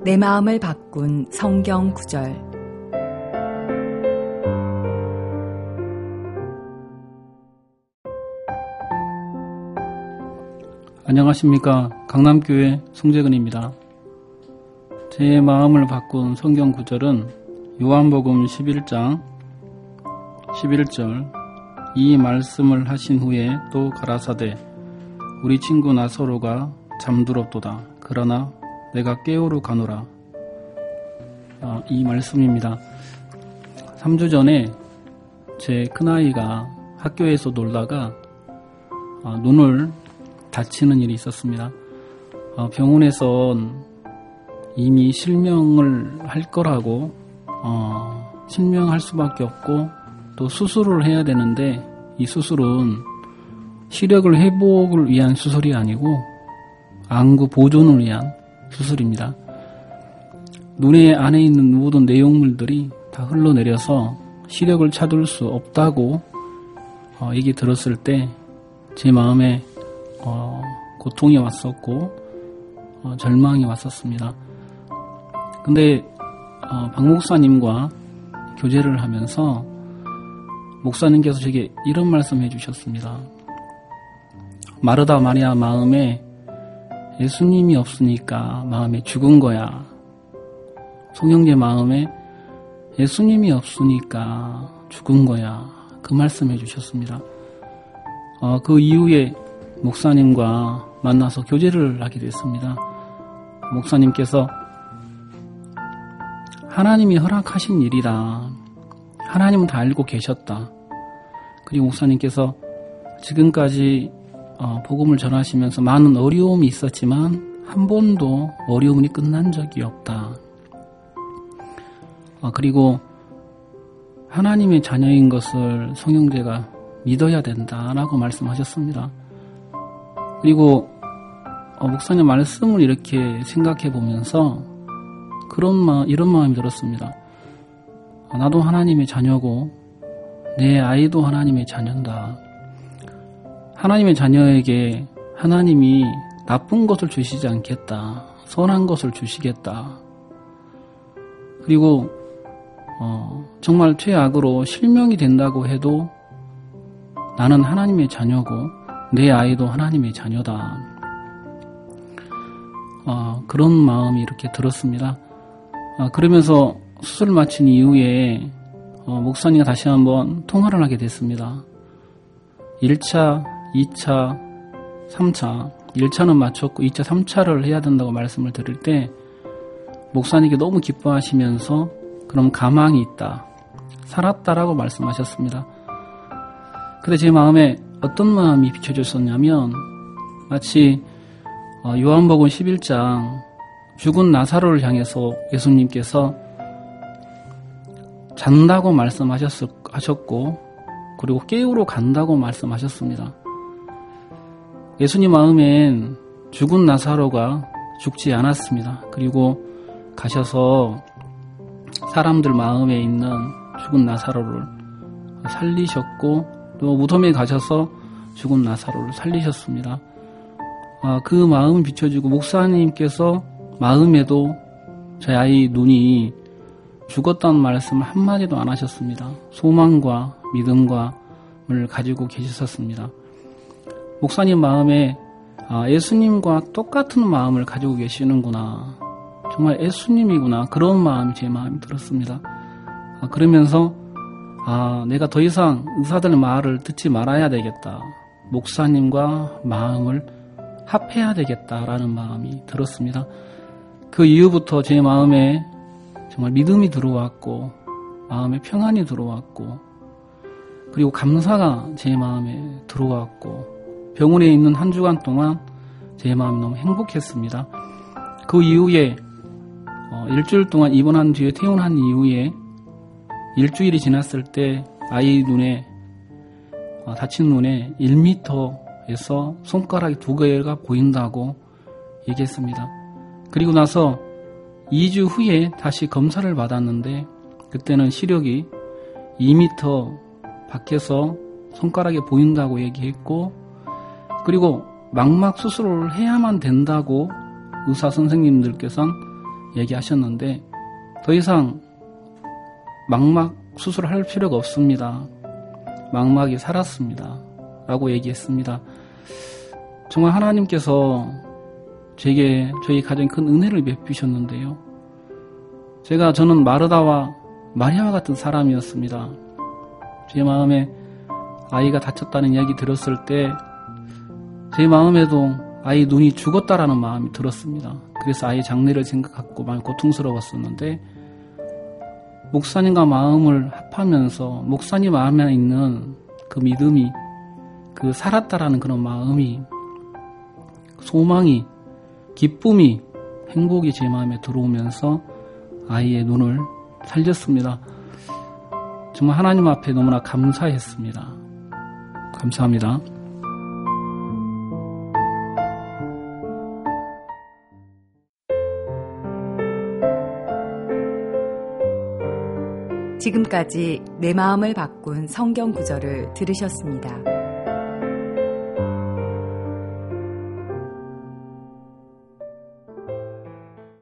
내 마음을 바꾼 성경 구절. 안녕하십니까. 강남교회 송재근입니다. 제 마음을 바꾼 성경 구절은 요한복음 11장 11절. 이 말씀을 하신 후에 또 가라사대 우리 친구 나사로가 잠들었도다. 그러나 내가 깨우러 가노라. 이 말씀입니다. 3주 전에 제 큰아이가 학교에서 놀다가 눈을 다치는 일이 있었습니다. 병원에선 이미 실명을 할 거라고 실명할 수밖에 없고 또 수술을 해야 되는데 이 수술은 시력을 회복을 위한 수술이 아니고 안구 보존을 위한 수술입니다. 눈의 안에 있는 모든 내용물들이 다 흘러내려서 시력을 찾을 수 없다고 얘기 들었을 때 제 마음에 고통이 왔었고 절망이 왔었습니다. 근데 박 목사님과 교제를 하면서 목사님께서 제게 이런 말씀 해주셨습니다. 마르다 마리아 마음에 예수님이 없으니까 마음에 죽은 거야. 송영재 마음에 예수님이 없으니까 죽은 거야. 그 말씀 해주셨습니다. 그 이후에 목사님과 만나서 교제를 하게 됐습니다. 목사님께서 하나님이 허락하신 일이다. 하나님은 다 알고 계셨다. 그리고 목사님께서 지금까지 복음을 전하시면서 많은 어려움이 있었지만 한 번도 어려움이 끝난 적이 없다. 그리고 하나님의 자녀인 것을 송영재가 믿어야 된다라고 말씀하셨습니다. 그리고 목사님 말씀을 이렇게 생각해 보면서 이런 마음이 들었습니다. 나도 하나님의 자녀고 내 아이도 하나님의 자녀다. 하나님의 자녀에게 하나님이 나쁜 것을 주시지 않겠다. 선한 것을 주시겠다. 그리고 정말 최악으로 실명이 된다고 해도 나는 하나님의 자녀고 내 아이도 하나님의 자녀다. 그런 마음이 이렇게 들었습니다. 그러면서 수술을 마친 이후에 목사님과 다시 한번 통화를 하게 됐습니다. 1차, 2차, 3차 1차는 마쳤고 2차, 3차를 해야 된다고 말씀을 드릴 때 목사님께 너무 기뻐하시면서 그럼 가망이 있다. 살았다라고 말씀하셨습니다. 근데 제 마음에 어떤 마음이 비춰졌었냐면 마치 요한복음 11장 죽은 나사로를 향해서 예수님께서 잔다고 말씀하셨고 그리고 깨우러 간다고 말씀하셨습니다. 예수님 마음엔 죽은 나사로가 죽지 않았습니다. 그리고 가셔서 사람들 마음에 있는 죽은 나사로를 살리셨고 또 무덤에 가셔서 죽은 나사로를 살리셨습니다. 그 마음을 비춰주고 목사님께서 마음에도 제 아이 눈이 죽었다는 말씀을 한마디도 안 하셨습니다. 소망과 믿음을 가지고 계셨습니다. 목사님 마음에 예수님과 똑같은 마음을 가지고 계시는구나. 정말 예수님이구나. 그런 마음이 제 마음이 들었습니다. 그러면서 내가 더 이상 의사들 말을 듣지 말아야 되겠다. 목사님과 마음을 합해야 되겠다라는 마음이 들었습니다. 그 이후부터 제 마음에 정말 믿음이 들어왔고 마음에 평안이 들어왔고 그리고 감사가 제 마음에 들어왔고 병원에 있는 한 주간 동안 제 마음이 너무 행복했습니다. 그 이후에 일주일 동안 입원한 뒤에 퇴원한 이후에 일주일이 지났을 때 아이 눈에 다친 눈에 1m에서 손가락이 2개가 보인다고 얘기했습니다. 그리고 나서 2주 후에 다시 검사를 받았는데 그때는 시력이 2m 밖에서 손가락이 보인다고 얘기했고 그리고 망막 수술을 해야만 된다고 의사 선생님들께서는 얘기하셨는데 더 이상 망막 수술할 필요가 없습니다. 망막이 살았습니다. 라고 얘기했습니다. 정말 하나님께서 제게 저희 가정에 큰 은혜를 베푸셨는데요. 저는 마르다와 마리아와 같은 사람이었습니다. 제 마음에 아이가 다쳤다는 이야기 들었을 때 제 마음에도 아이 눈이 죽었다라는 마음이 들었습니다. 그래서 아이 장례를 생각하고 많이 고통스러웠었는데 목사님과 마음을 합하면서 목사님 마음에 있는 그 믿음이 그 살았다라는 그런 마음이 소망이 기쁨이 행복이 제 마음에 들어오면서 아이의 눈을 살렸습니다. 정말 하나님 앞에 너무나 감사했습니다. 감사합니다. 지금까지 내 마음을 바꾼 성경 구절을 들으셨습니다.